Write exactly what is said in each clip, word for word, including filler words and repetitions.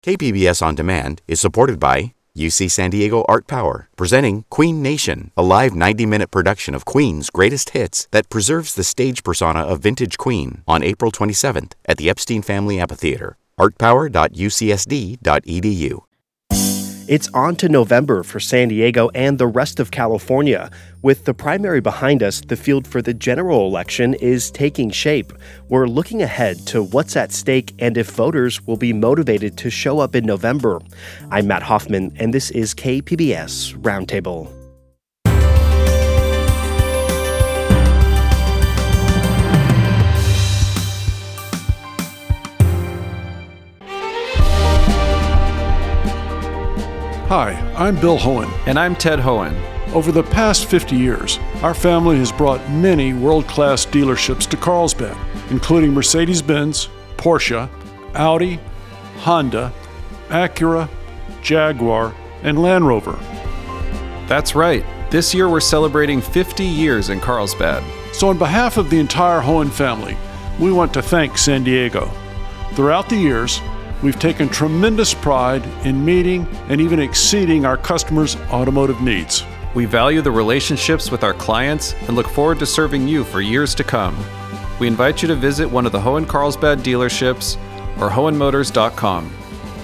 K P B S On Demand is supported by U C San Diego Art Power, presenting Queen Nation, a live ninety-minute production of Queen's greatest hits that preserves the stage persona of vintage Queen on April twenty-seventh at the Epstein Family Amphitheater, art power dot u c s d dot e d u. It's on to November for San Diego and the rest of California. With the primary behind us, the field for the general election is taking shape. We're looking ahead to what's at stake and if voters will be motivated to show up in November. I'm Matt Hoffman, and this is K P B S Roundtable. Hi, I'm Bill Hohen. And I'm Ted Hohen. Over the past fifty years, our family has brought many world-class dealerships to Carlsbad, including Mercedes-Benz, Porsche, Audi, Honda, Acura, Jaguar, and Land Rover. That's right. This year we're celebrating fifty years in Carlsbad. So on behalf of the entire Hohen family, we want to thank San Diego. Throughout the years, we've taken tremendous pride in meeting and even exceeding our customers' automotive needs. We value the relationships with our clients and look forward to serving you for years to come. We invite you to visit one of the Hohen Carlsbad dealerships or hohen motors dot com.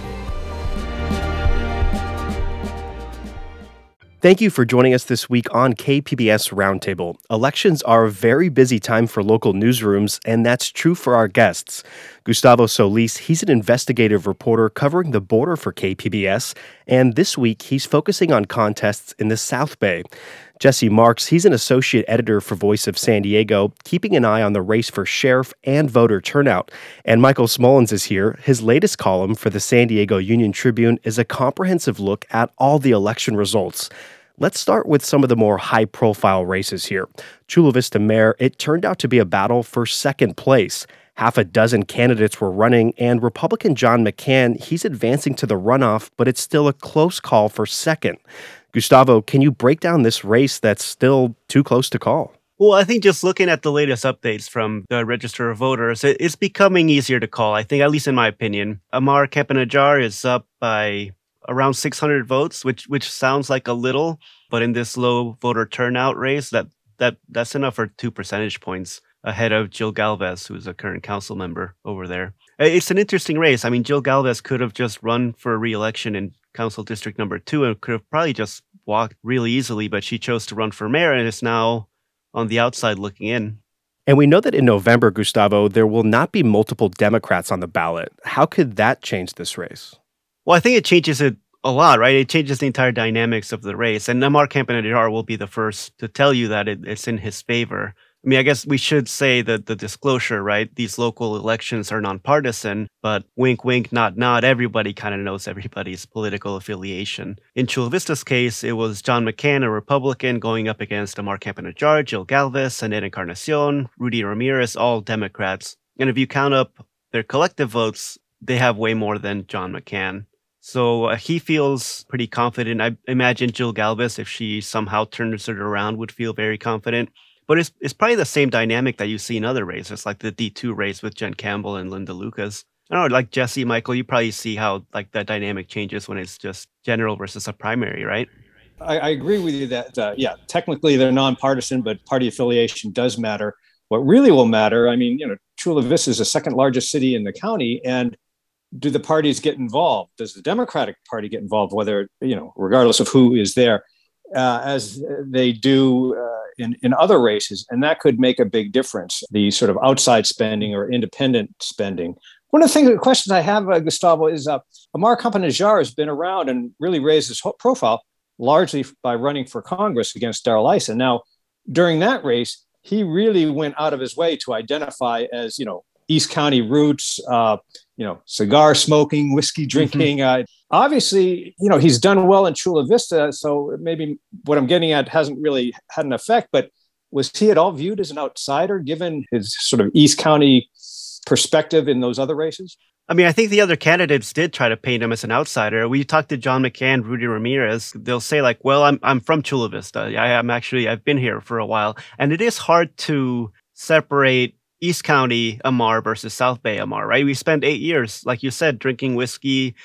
Thank you for joining us this week on K P B S Roundtable. Elections are a very busy time for local newsrooms, and that's true for our guests. Gustavo Solis, he's an investigative reporter covering the border for K P B S, and this week he's focusing on contests in the South Bay. Jesse Marks, he's an associate editor for Voice of San Diego, keeping an eye on the race for sheriff and voter turnout. And Michael Smollins is here. His latest column for the San Diego Union Tribune is a comprehensive look at all the election results. Let's start with some of the more high-profile races here. Chula Vista Mayor, it turned out to be a battle for second place. Half a dozen candidates were running, and Republican John McCann, he's advancing to the runoff, but it's still a close call for second. Gustavo, can you break down this race that's still too close to call? Well, I think just looking at the latest updates from the Register of Voters, it's becoming easier to call, I think, at least in my opinion. Amar Campanajjar is up by around six hundred votes, which which sounds like a little, but in this low voter turnout race, that that that's enough for two percentage points ahead of Jill Galvez, who's a current council member over there. It's an interesting race. I mean, Jill Galvez could have just run for re-election in Council District Number Two and could have probably just walked really easily, but she chose to run for mayor and is now on the outside looking in. And we know that in November, Gustavo, there will not be multiple Democrats on the ballot. How could that change this race? Well, I think it changes it a lot, right? It changes the entire dynamics of the race. And Amar Campanajjar will be the first to tell you that it, it's in his favor. I mean, I guess we should say that the disclosure, right? These local elections are nonpartisan, but wink, wink, nod, nod, everybody kind of knows everybody's political affiliation. In Chula Vista's case, it was John McCann, a Republican, going up against Amar Campanajjar, Jill Galvez, Annette Encarnacion, Rudy Ramirez, all Democrats. And if you count up their collective votes, they have way more than John McCann. So uh, he feels pretty confident. I imagine Jill Galvez, if she somehow turns it around, would feel very confident. But it's it's probably the same dynamic that you see in other races, like the D two race with Jen Campbell and Linda Lucas. I don't know, like Jesse, Michael, you probably see how like that dynamic changes when it's just general versus a primary, right? I, I agree with you that, uh, yeah, technically they're nonpartisan, but party affiliation does matter. What really will matter, I mean, you know, Chula Vista is the second largest city in the county, and do the parties get involved? Does the Democratic Party get involved, whether, you know, regardless of who is there, uh, as they do uh, in, in other races? And that could make a big difference, the sort of outside spending or independent spending. One of the things, the questions I have, uh, Gustavo, is uh, Amar Campanajjar has been around and really raised his profile largely by running for Congress against Darrell Issa. Now, during that race, he really went out of his way to identify as, you know, East County roots, uh, you know, cigar smoking, whiskey drinking. Mm-hmm. Uh, obviously, you know, he's done well in Chula Vista. So maybe what I'm getting at hasn't really had an effect, but was he at all viewed as an outsider given his sort of East County perspective in those other races? I mean, I think the other candidates did try to paint him as an outsider. We talked to John McCann, Rudy Ramirez. They'll say like, well, I'm I'm from Chula Vista. I am actually, I've been here for a while. And it is hard to separate East County Amar versus South Bay Amar, right? We spent eight years, like you said, drinking whiskey,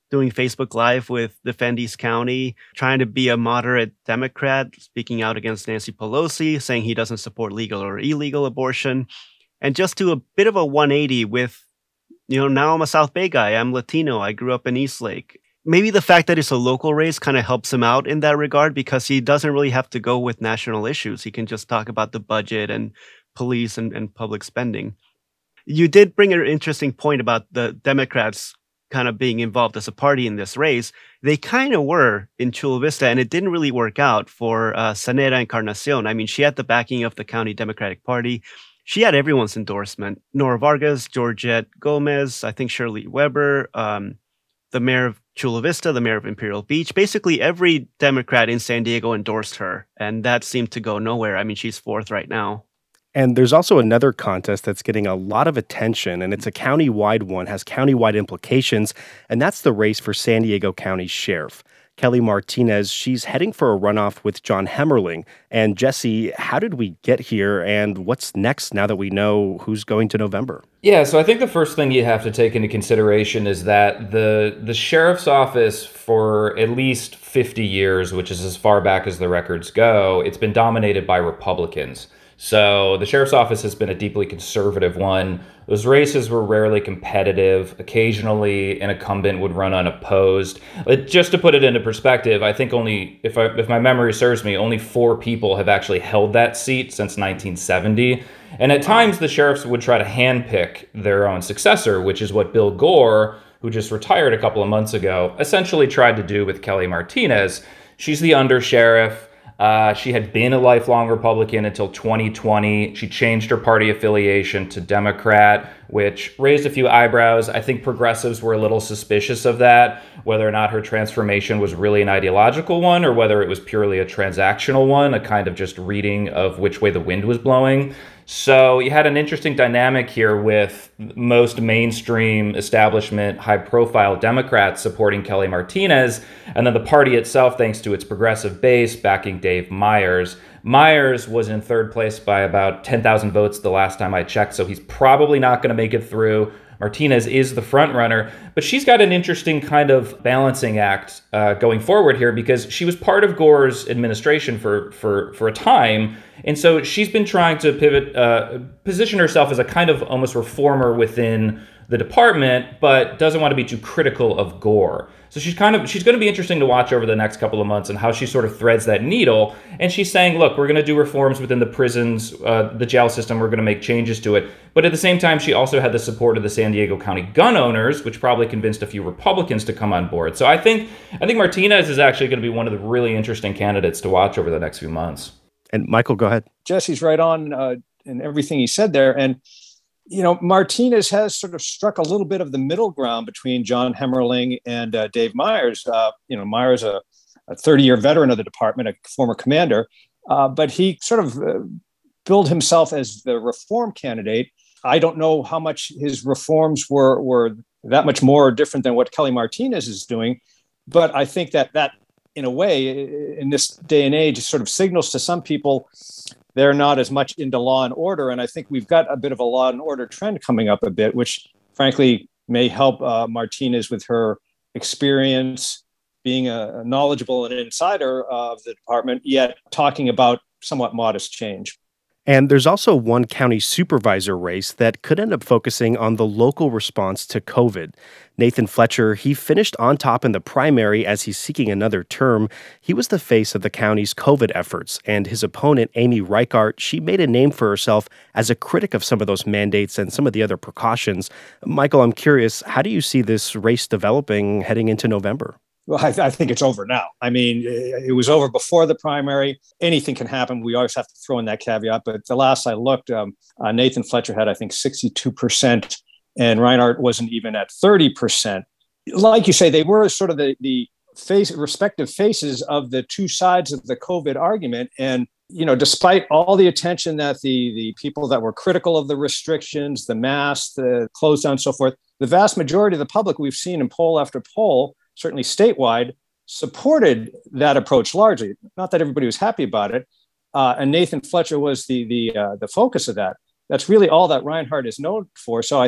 doing Facebook Live with Defend East County, trying to be a moderate Democrat, speaking out against Nancy Pelosi, saying he doesn't support legal or illegal abortion, and just do a bit of a one eighty with, you know, now I'm a South Bay guy, I'm Latino, I grew up in Eastlake. Maybe the fact that it's a local race kind of helps him out in that regard because he doesn't really have to go with national issues. He can just talk about the budget and police and, and public spending. You did bring an interesting point about the Democrats kind of being involved as a party in this race. They kind of were in Chula Vista, and it didn't really work out for uh, Sanera Encarnacion. I mean, she had the backing of the county Democratic Party. She had everyone's endorsement. Nora Vargas, Georgette Gomez, I think Shirley Weber, um, the mayor of Chula Vista, the mayor of Imperial Beach. Basically, every Democrat in San Diego endorsed her, and that seemed to go nowhere. I mean, she's fourth right now. And there's also another contest that's getting a lot of attention, and it's a county-wide one, has county-wide implications, and that's the race for San Diego County Sheriff. Kelly Martinez, she's heading for a runoff with John Hemmerling. And Jesse, how did we get here, and what's next now that we know who's going to November? Yeah, so I think the first thing you have to take into consideration is that the the sheriff's office for at least fifty years, which is as far back as the records go, it's been dominated by Republicans. So the sheriff's office has been a deeply conservative one. Those races were rarely competitive. Occasionally, an incumbent would run unopposed. But just to put it into perspective, I think only, if I, if my memory serves me, only four people have actually held that seat since nineteen seventy. And at times, the sheriffs would try to handpick their own successor, which is what Bill Gore, who just retired a couple of months ago, essentially tried to do with Kelly Martinez. She's the undersheriff. Uh, she had been a lifelong Republican until twenty twenty. She changed her party affiliation to Democrat, which raised a few eyebrows. I think progressives were a little suspicious of that, whether or not her transformation was really an ideological one or whether it was purely a transactional one, a kind of just reading of which way the wind was blowing. So you had an interesting dynamic here with most mainstream establishment, high-profile Democrats supporting Kelly Martinez, and then the party itself, thanks to its progressive base, backing Dave Myers. Myers was in third place by about ten thousand votes the last time I checked, so he's probably not going to make it through. Martinez is the front runner, but she's got an interesting kind of balancing act uh, going forward here because she was part of Gore's administration for for for a time, and so she's been trying to pivot, uh, position herself as a kind of almost reformer within the department, but doesn't want to be too critical of Gore. So she's kind of she's going to be interesting to watch over the next couple of months and how she sort of threads that needle. And she's saying, look, we're going to do reforms within the prisons, uh, the jail system. We're going to make changes to it. But at the same time, she also had the support of the San Diego County gun owners, which probably convinced a few Republicans to come on board. So I think I think Martinez is actually going to be one of the really interesting candidates to watch over the next few months. And Michael, go ahead. Jesse's right on uh, in everything he said there. And you know, Martinez has sort of struck a little bit of the middle ground between John Hemmerling and uh, Dave Myers. Uh, you know, Myers, a, a thirty-year veteran of the department, a former commander, uh, but he sort of uh, billed himself as the reform candidate. I don't know how much his reforms were were that much more different than what Kelly Martinez is doing, but I think that that, in a way, in this day and age, sort of signals to some people they're not as much into law and order. And I think we've got a bit of a law and order trend coming up a bit, which frankly may help uh, Martinez with her experience, being a, a knowledgeable and insider of the department, yet talking about somewhat modest change. And there's also one county supervisor race that could end up focusing on the local response to COVID. Nathan Fletcher, he finished on top in the primary as he's seeking another term. He was the face of the county's COVID efforts, and his opponent, Amy Reichart, she made a name for herself as a critic of some of those mandates and some of the other precautions. Michael, I'm curious, how do you see this race developing heading into November? Well, I, I think it's over now. I mean, it was over before the primary. Anything can happen. We always have to throw in that caveat. But the last I looked, um, uh, Nathan Fletcher had, I think, sixty-two percent, and Reinhardt wasn't even at thirty percent. Like you say, they were sort of the, the face, respective faces of the two sides of the COVID argument. And, you know, despite all the attention that the, the people that were critical of the restrictions, the masks, the close down, and so forth, the vast majority of the public we've seen in poll after poll, certainly statewide, supported that approach largely. Not that everybody was happy about it. Uh, and Nathan Fletcher was the the uh, the focus of that. That's really all that Reinhardt is known for. So I think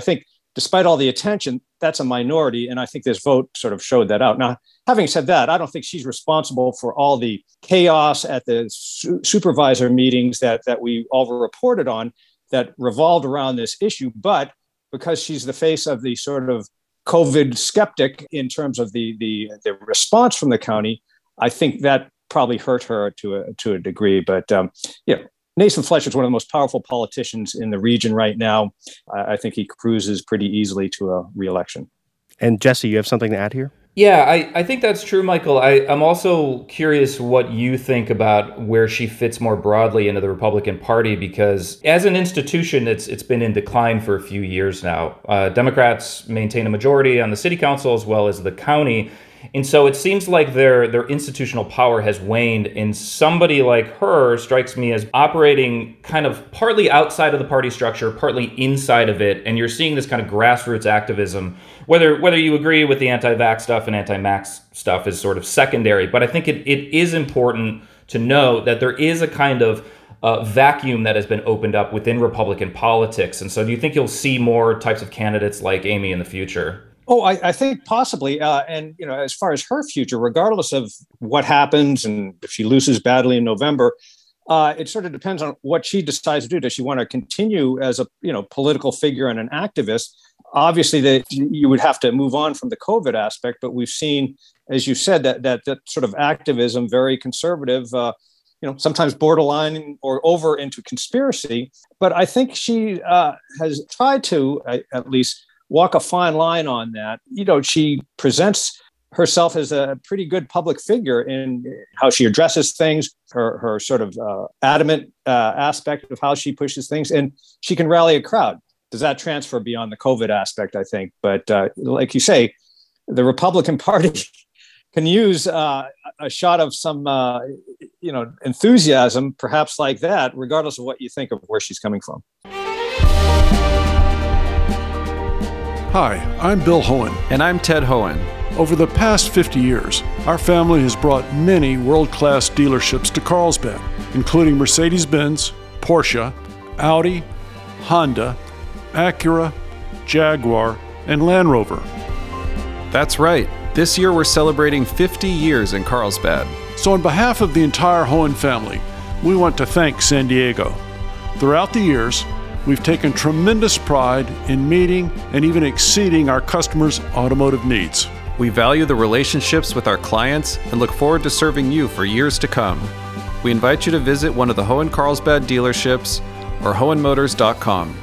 despite all the attention, that's a minority. And I think this vote sort of showed that out. Now, having said that, I don't think she's responsible for all the chaos at the su- supervisor meetings that, that we all reported on that revolved around this issue. But because she's the face of the sort of COVID skeptic in terms of the, the, the response from the county, I think that probably hurt her to a, to a degree. But um, yeah, Nathan Fletcher is one of the most powerful politicians in the region right now. I, I think he cruises pretty easily to a re-election. And Jesse, you have something to add here? Yeah, I, I think that's true, Michael. I, I'm also curious what you think about where she fits more broadly into the Republican Party, because as an institution, it's it's been in decline for a few years now. Uh, Democrats maintain a majority on the city council as well as the county. And so it seems like their their institutional power has waned, and somebody like her strikes me as operating kind of partly outside of the party structure, partly inside of it. And you're seeing this kind of grassroots activism, whether whether you agree with the anti-vax stuff and anti-max stuff is sort of secondary. But I think it, it is important to know that there is a kind of uh, vacuum that has been opened up within Republican politics. And so do you think you'll see more types of candidates like Amy in the future? Oh, I, I think possibly. Uh, and, you know, as far as her future, regardless of what happens and if she loses badly in November, uh, it sort of depends on what she decides to do. Does she want to continue as a, you know, political figure and an activist? Obviously, that you would have to move on from the COVID aspect. But we've seen, as you said, that that, that sort of activism, very conservative, uh, you know, sometimes borderline or over into conspiracy. But I think she uh, has tried to, uh, at least, walk a fine line on that. You know, she presents herself as a pretty good public figure in how she addresses things, her, her sort of uh, adamant uh, aspect of how she pushes things, and she can rally a crowd. Does that transfer beyond the COVID aspect, I think? But uh, like you say, the Republican Party can use uh, a shot of some, uh, you know, enthusiasm, perhaps like that, regardless of what you think of where she's coming from. Hi, I'm Bill Hohen. And I'm Ted Hohen. Over the past fifty years, our family has brought many world-class dealerships to Carlsbad, including Mercedes-Benz, Porsche, Audi, Honda, Acura, Jaguar, and Land Rover. That's right. This year we're celebrating fifty years in Carlsbad. So on behalf of the entire Hohen family, we want to thank San Diego. Throughout the years, we've taken tremendous pride in meeting and even exceeding our customers' automotive needs. We value the relationships with our clients and look forward to serving you for years to come. We invite you to visit one of the Hohen Carlsbad dealerships or hohen motors dot com.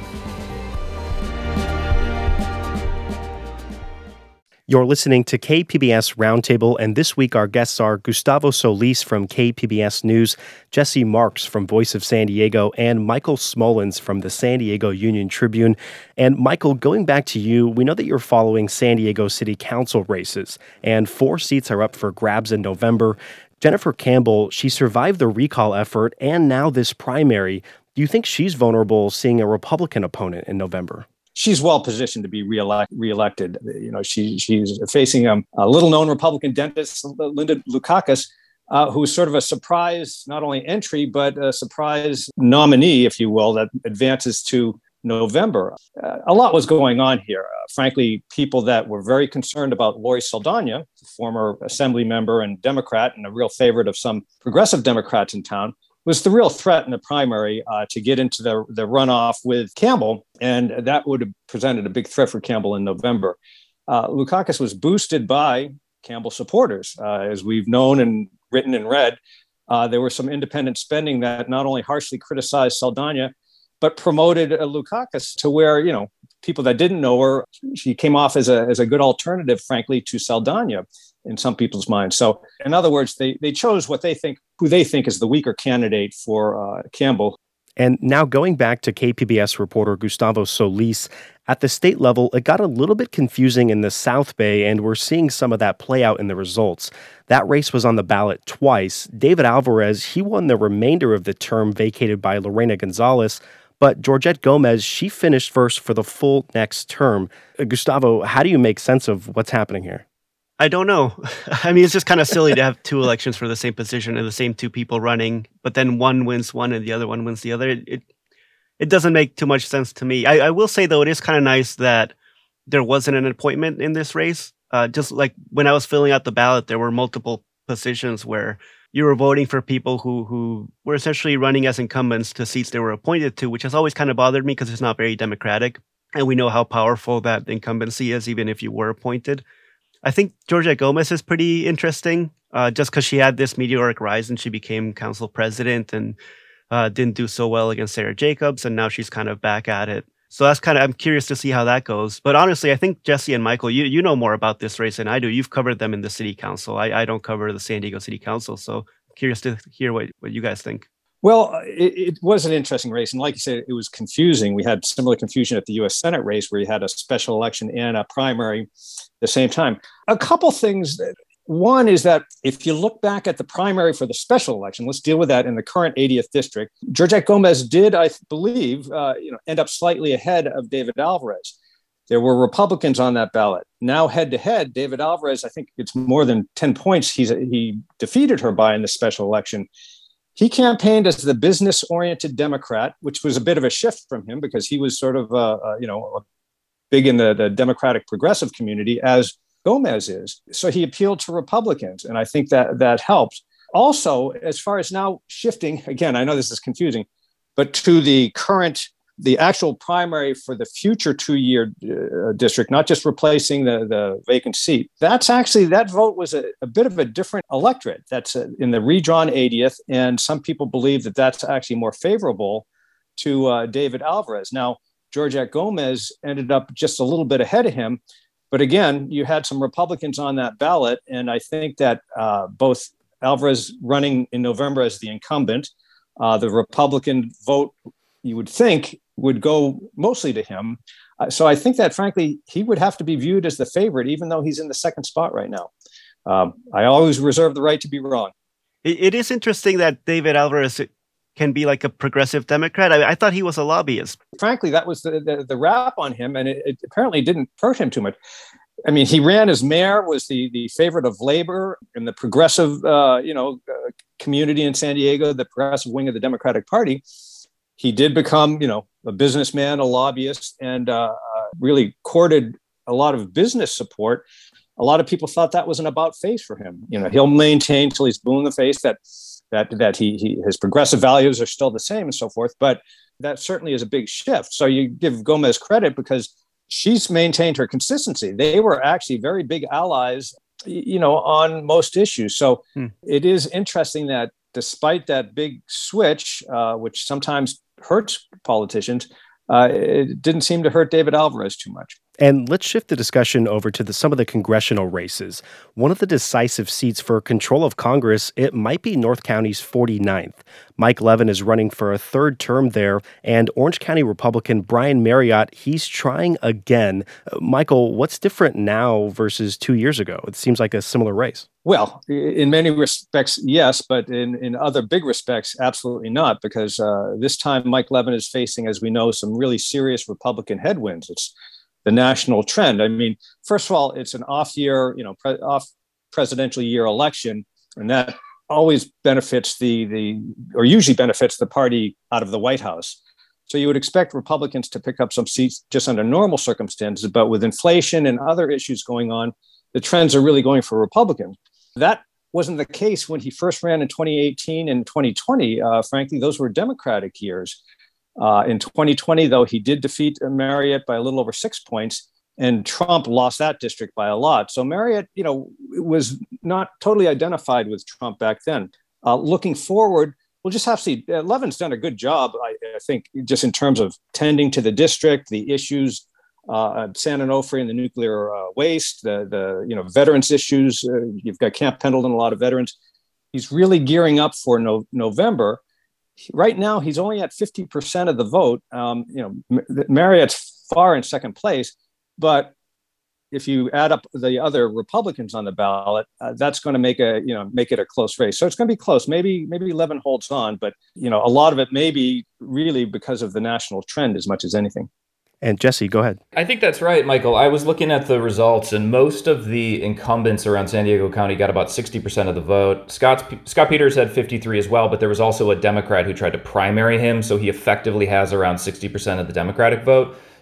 You're listening to K P B S Roundtable, and this week our guests are Gustavo Solis from K P B S News, Jesse Marks from Voice of San Diego, and Michael Smolens from the San Diego Union Tribune. And Michael, going back to you, we know that you're following San Diego City Council races, and four seats are up for grabs in November. Jennifer Campbell, she survived the recall effort and now this primary. Do you think she's vulnerable seeing a Republican opponent in November? She's well positioned to be reelect, reelected. You know, she she's facing um, a little-known Republican dentist, Linda Loukakis, uh, who's sort of a surprise, not only entry, but a surprise nominee, if you will, that advances to November. Uh, a lot was going on here. Uh, frankly, people that were very concerned about Lori Saldana, former assembly member and Democrat, and a real favorite of some progressive Democrats in town, was the real threat in the primary uh, to get into the, the runoff with Campbell, and that would have presented a big threat for Campbell in November. Uh, Loukakis was boosted by Campbell supporters. Uh, as we've known and written and read, uh, there was some independent spending that not only harshly criticized Saldana, but promoted uh, Loukakis to where, you know, people that didn't know her, she came off as a, as a good alternative, frankly, to Saldana in some people's minds. So in other words, they they chose what they think, who they think is the weaker candidate for uh, Campbell. And now going back to K P B S reporter Gustavo Solis, at the state level, it got a little bit confusing in the South Bay, and we're seeing some of that play out in the results. That race was on the ballot twice. David Alvarez, he won the remainder of the term vacated by Lorena Gonzalez, but Georgette Gomez, she finished first for the full next term. Uh, Gustavo, how do you make sense of what's happening here? I don't know. I mean, it's just kind of silly to have two elections for the same position and the same two people running, but then one wins one and the other one wins the other. It it, it doesn't make too much sense to me. I, I will say, though, it is kind of nice that there wasn't an appointment in this race. Uh, just like when I was filling out the ballot, there were multiple positions where you were voting for people who who were essentially running as incumbents to seats they were appointed to, which has always kind of bothered me because it's not very democratic. And we know how powerful that incumbency is, even if you were appointed. I think Georgette Gomez is pretty interesting, uh, just because she had this meteoric rise and she became council president and uh, didn't do so well against Sarah Jacobs. And now she's kind of back at it. So that's kind of, I'm curious to see how that goes. But honestly, I think Jesse and Michael, you you know more about this race than I do. You've covered them in the city council. I, I don't cover the San Diego City Council. So I'm curious to hear what, what you guys think. Well, it, it was an interesting race. And like you said, it was confusing. We had similar confusion at the U S Senate race where you had a special election and a primary at the same time. A couple things. That, one is that if you look back at the primary for the special election, let's deal with that in the current eightieth district. Georgette Gomez did, I believe, uh, you know, end up slightly ahead of David Alvarez. There were Republicans on that ballot. Now, head to head, David Alvarez, I think it's more than ten points he's, he defeated her by in the special election. He campaigned as the business-oriented Democrat, which was a bit of a shift from him because he was sort of, uh, uh, you know, big in the, the Democratic progressive community, as Gomez is. So he appealed to Republicans, and I think that that helps. Also, as far as now shifting, again, I know this is confusing, but to the current, the actual primary for the future two-year uh, district, not just replacing the, the vacant seat, that's actually, that vote was a, a bit of a different electorate. That's a, in the redrawn eightieth, and some people believe that that's actually more favorable to uh, David Alvarez. Now, Georgette Gomez ended up just a little bit ahead of him. But again, you had some Republicans on that ballot, and I think that uh, both Alvarez running in November as the incumbent, uh, the Republican vote, you would think, would go mostly to him. Uh, so I think that, frankly, he would have to be viewed as the favorite, even though he's in the second spot right now. Um, I always reserve the right to be wrong. It, it is interesting that David Alvarez can be like a progressive Democrat. I, I thought he was a lobbyist. Frankly, that was the, the, the rap on him, and it, it apparently didn't hurt him too much. I mean, he ran as mayor, was the, the favorite of labor and the progressive, uh, you know, uh, community in San Diego, the progressive wing of the Democratic Party. He did become, you know, a businessman, a lobbyist, and uh, uh, really courted a lot of business support. A lot of people thought that was an about face for him. You know, he'll maintain till he's blue in the face that that that he, he his progressive values are still the same and so forth. But that certainly is a big shift. So you give Gomez credit because she's maintained her consistency. They were actually very big allies, you know, on most issues. So hmm. it is interesting that despite that big switch, uh, which sometimes hurts politicians, uh, it didn't seem to hurt David Alvarez too much. And let's shift the discussion over to the, some of the congressional races. One of the decisive seats for control of Congress, it might be North County's forty-ninth. Mike Levin is running for a third term there, and Orange County Republican Brian Marriott, he's trying again. Uh, Michael, what's different now versus two years ago? It seems like a similar race. Well, in many respects, yes, but in, in other big respects, absolutely not, because uh, this time Mike Levin is facing, as we know, some really serious Republican headwinds. It's the national trend. I mean, first of all, it's an off year, you know, pre- off presidential year election, and that always benefits the, the, or usually benefits the party out of the White House. So you would expect Republicans to pick up some seats just under normal circumstances, but with inflation and other issues going on, the trends are really going for Republicans. That wasn't the case when he first ran in twenty eighteen and twenty twenty. Uh, frankly, those were Democratic years. Uh, in twenty twenty, though, he did defeat Marriott by a little over six points, and Trump lost that district by a lot. So Marriott, you know, was not totally identified with Trump back then. Uh, looking forward, we'll just have to see. Uh, Levin's done a good job, I, I think, just in terms of tending to the district, the issues, uh, San Onofre and the nuclear uh, waste, the the you know veterans issues. Uh, you've got Camp Pendleton, a lot of veterans. He's really gearing up for no, November. Right now, he's only at fifty percent of the vote. Um, you know, Marriott's far in second place, but if you add up the other Republicans on the ballot, uh, that's going to make a you know make it a close race. So it's going to be close. Maybe maybe Levin holds on, but you know a lot of it may be really because of the national trend as much as anything. And Jesse, go ahead. I think that's right, Michael. I was looking at the results, and most of the incumbents around San Diego County got about sixty percent of the vote. Scott's, Scott Peters had fifty-three as well, but there was also a Democrat who tried to primary him, so he effectively has around sixty percent of the Democratic vote.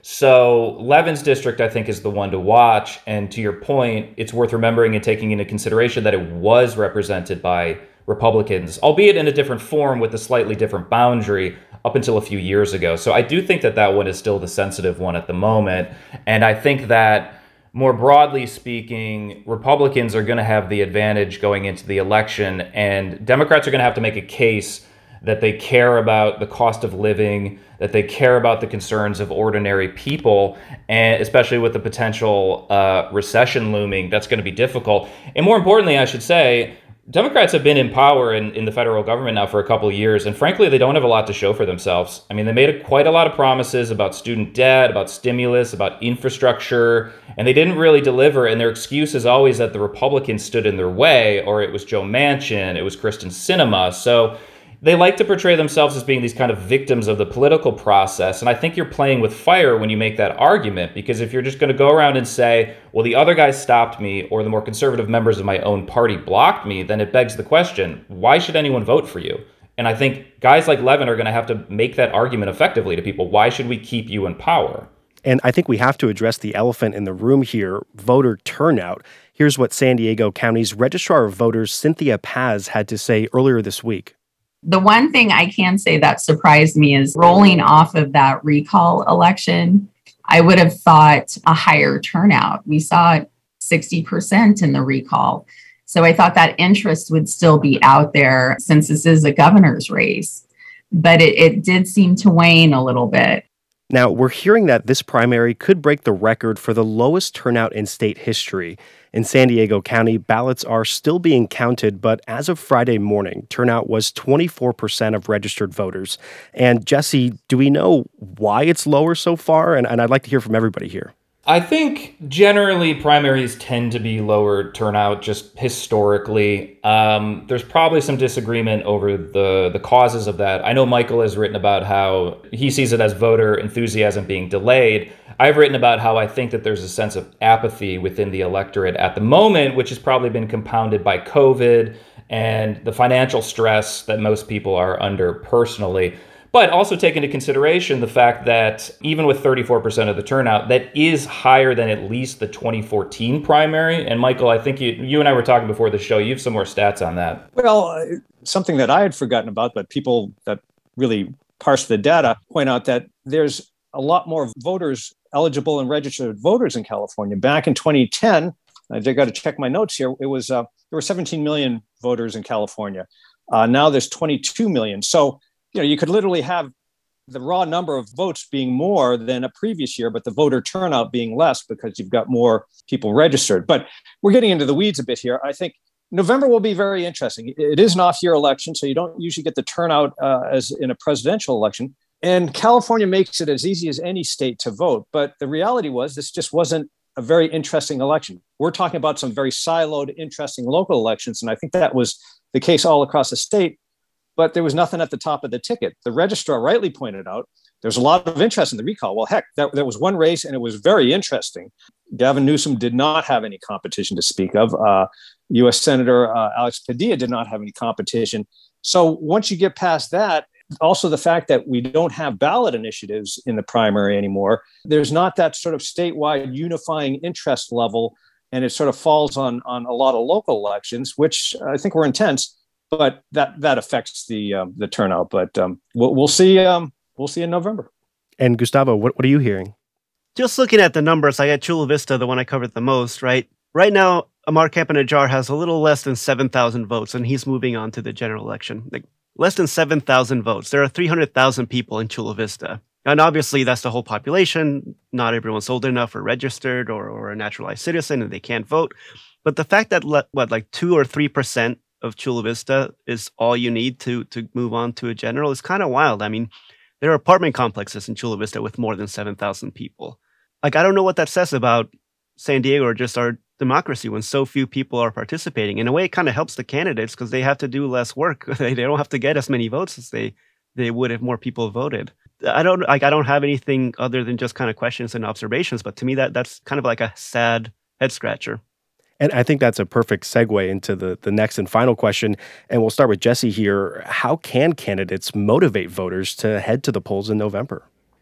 So Levin's district, I think, is the one to watch. And to your point, it's worth remembering and taking into consideration that it was represented by Republicans, albeit in a different form with a slightly different boundary up until a few years ago. So I do think that that one is still the sensitive one at the moment. And I think that more broadly speaking, Republicans are going to have the advantage going into the election, and Democrats are going to have to make a case that they care about the cost of living, that they care about the concerns of ordinary people, and especially with the potential uh, recession looming, that's going to be difficult. And more importantly, I should say, Democrats have been in power in, in the federal government now for a couple of years, and frankly, they don't have a lot to show for themselves. I mean, they made a, quite a lot of promises about student debt, about stimulus, about infrastructure, and they didn't really deliver, and their excuse is always that the Republicans stood in their way, or it was Joe Manchin, it was Kristen Sinema. So they like to portray themselves as being these kind of victims of the political process. And I think you're playing with fire when you make that argument, because if you're just going to go around and say, well, the other guys stopped me, or the more conservative members of my own party blocked me, then it begs the question, why should anyone vote for you? And I think guys like Levin are going to have to make that argument effectively to people. Why should we keep you in power? And I think we have to address the elephant in the room here, voter turnout. Here's what San Diego County's Registrar of Voters, Cynthia Paz, had to say earlier this week. The one thing I can say that surprised me is rolling off of that recall election, I would have thought a higher turnout. We saw sixty percent in the recall. So I thought that interest would still be out there since this is a governor's race. But it, it did seem to wane a little bit. Now, we're hearing that this primary could break the record for the lowest turnout in state history. In San Diego County, ballots are still being counted, but as of Friday morning, turnout was twenty-four percent of registered voters. And Jesse, do we know why it's lower so far? And, and I'd like to hear from everybody here. I think generally primaries tend to be lower turnout just historically. Um, there's probably some disagreement over the, the causes of that. I know Michael has written about how he sees it as voter enthusiasm being delayed. I've written about how I think that there's a sense of apathy within the electorate at the moment, which has probably been compounded by COVID and the financial stress that most people are under personally. But also take into consideration the fact that even with thirty-four percent of the turnout, that is higher than at least the twenty fourteen primary. And Michael, I think you, you and I were talking before the show. You have some more stats on that. Well, uh, something that I had forgotten about, but people that really parse the data point out that there's a lot more voters, eligible and registered voters in California. Back in twenty ten, I got to check my notes here, it was uh, there were seventeen million voters in California. Uh, now there's twenty-two million. So you know, you could literally have the raw number of votes being more than a previous year, but the voter turnout being less because you've got more people registered. But we're getting into the weeds a bit here. I think November will be very interesting. It is an off-year election, so you don't usually get the turnout uh, as in a presidential election. And California makes it as easy as any state to vote. But the reality was this just wasn't a very interesting election. We're talking about some very siloed, interesting local elections. And I think that was the case all across the state. But there was nothing at the top of the ticket. The registrar rightly pointed out there's a lot of interest in the recall. Well, heck, that, there was one race and it was very interesting. Gavin Newsom did not have any competition to speak of. Uh, U S Senator uh, Alex Padilla did not have any competition. So once you get past that, also the fact that we don't have ballot initiatives in the primary anymore, there's not that sort of statewide unifying interest level. And it sort of falls on, on a lot of local elections, which I think were intense. But that that affects the um, the turnout. But um, we'll we'll see um, we'll see in November. And Gustavo, what what are you hearing? Just looking at the numbers, I got Chula Vista, the one I covered the most. Right, right now, Amar Campanajjar has a little less than seven thousand votes, and he's moving on to the general election. Like less than seven thousand votes. There are three hundred thousand people in Chula Vista, and obviously that's the whole population. Not everyone's old enough or registered or or a naturalized citizen, and they can't vote. But the fact that le- what like two or three percent of Chula Vista is all you need to to move on to a general is kind of wild. I mean, there are apartment complexes in Chula Vista with more than seven thousand people. Like, I don't know what that says about San Diego or just our democracy when so few people are participating. In a way, it kind of helps the candidates because they have to do less work. they, they don't have to get as many votes as they, they would if more people voted. I don't like. I don't have anything other than just kind of questions and observations. But to me, that that's kind of like a sad head scratcher. And I think that's a perfect segue into the, the next and final question. And we'll start with Jesse here. How can candidates motivate voters to head to the polls in November?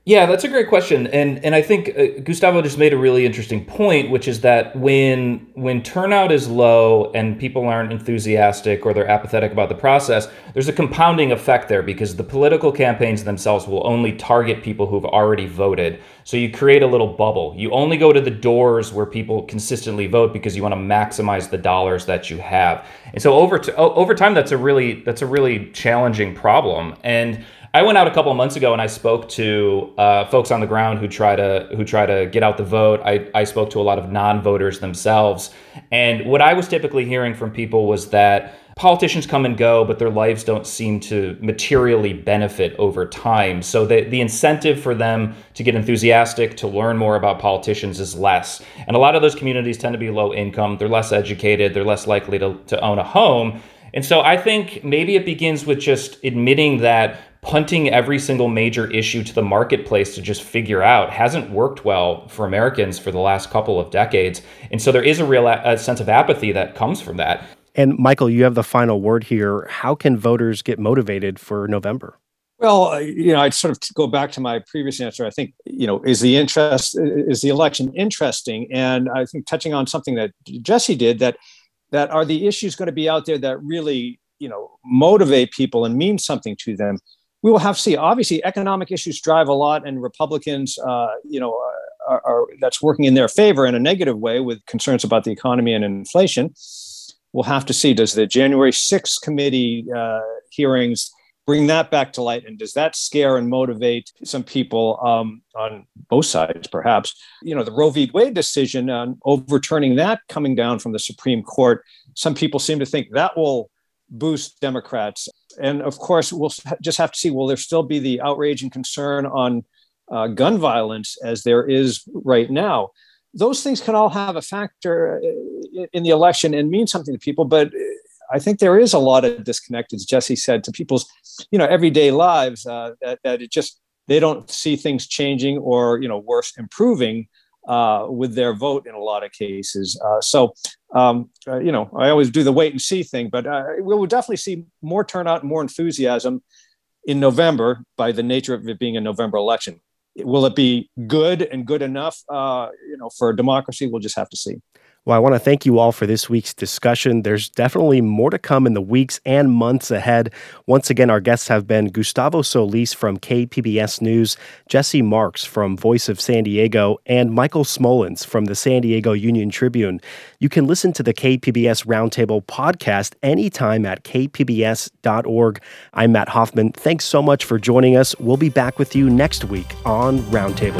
Yeah, that's a great question, and and I think uh, Gustavo just made a really interesting point, which is that when when turnout is low and people aren't enthusiastic or they're apathetic about the process, there's a compounding effect there because the political campaigns themselves will only target people who've already voted. So you create a little bubble. You only go to the doors where people consistently vote because you want to maximize the dollars that you have. And so over to, over time, that's a really that's a really challenging problem. And I went out a couple of months ago and I spoke to uh, folks on the ground who try to who try to get out the vote. I, I spoke to a lot of non-voters themselves. And what I was typically hearing from people was that politicians come and go, but their lives don't seem to materially benefit over time. So the, the incentive for them to get enthusiastic, to learn more about politicians is less. And a lot of those communities tend to be low income. They're less educated. They're less likely to, to own a home. And so I think maybe it begins with just admitting that punting every single major issue to the marketplace to just figure out hasn't worked well for Americans for the last couple of decades. And so there is a real a sense of apathy that comes from that. And Michael, you have the final word here. How can voters get motivated for November? Well, you know, I'd sort of go back to my previous answer. I think, you know, is the interest, is the election interesting? And I think touching on something that Jesse did, that that are the issues going to be out there that really, you know, motivate people and mean something to them. We will have to see. Obviously, economic issues drive a lot, and Republicans, uh, you know, are, are that's working in their favor in a negative way with concerns about the economy and inflation. We'll have to see. Does the January sixth committee uh, hearings bring that back to light, and does that scare and motivate some people um, on both sides, perhaps? You know, the Roe v. Wade decision on overturning that coming down from the Supreme Court. Some people seem to think that will boost Democrats. And of course, we'll just have to see, will there still be the outrage and concern on uh, gun violence as there is right now? Those things can all have a factor in the election and mean something to people. But I think there is a lot of disconnect, as Jesse said, to people's, you know, everyday lives, uh, that, that it just, they don't see things changing or, you know, worse, improving uh, with their vote in a lot of cases. Uh, so, um, uh, you know, I always do the wait and see thing, but uh, we will definitely see more turnout and more enthusiasm in November by the nature of it being a November election. Will it be good and good enough, uh, you know, for democracy? We'll just have to see. Well, I want to thank you all for this week's discussion. There's definitely more to come in the weeks and months ahead. Once again, our guests have been Gustavo Solis from K P B S News, Jesse Marks from Voice of San Diego, and Michael Smolens from the San Diego Union Tribune. You can listen to the K P B S Roundtable podcast anytime at k p b s dot org. I'm Matt Hoffman. Thanks so much for joining us. We'll be back with you next week on Roundtable.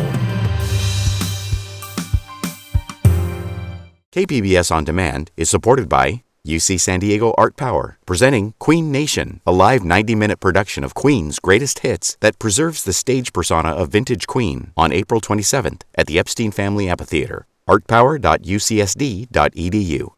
K P B S On Demand is supported by U C San Diego Art Power, presenting Queen Nation, a live ninety-minute production of Queen's greatest hits that preserves the stage persona of vintage Queen on April twenty-seventh at the Epstein Family Amphitheater. art power dot u c s d dot e d u